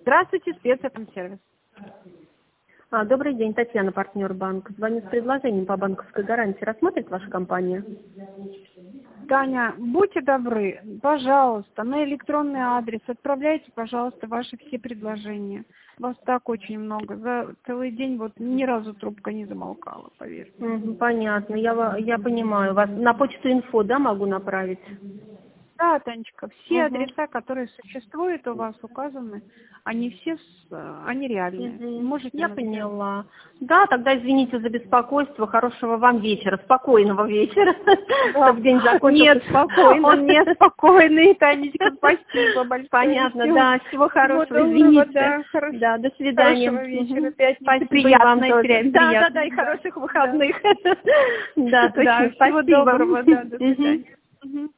Здравствуйте, спецэкономсервис. Добрый день, Татьяна, партнер банка. Звоню с предложением по банковской гарантии. Рассмотрит ваша компания? Таня, будьте добры, пожалуйста, на электронный адрес отправляйте, пожалуйста, ваши все предложения. Вас так очень много. За целый день вот ни разу трубка не замолкала, поверьте. Понятно, я понимаю. Вас на почту инфо, да, могу направить? Да, Танечка, все адреса, которые существуют у вас указаны, они все, они реальные. Можете Я написать. поняла. Да, тогда извините за беспокойство. Хорошего вам вечера, спокойного вечера. Да. Чтобы день закончился Нет, спокойно. он не спокойный, Танечка, спасибо большое. Понятно, Всё. да, всего хорошего, Доброго, извините. да, Да, до свидания. Хорошего вечера, пятницы Спасибо приятной, и вам тоже. Да, приятной. и хороших выходных. Да, Да, точно, всего спасибо. доброго, да, до свидания.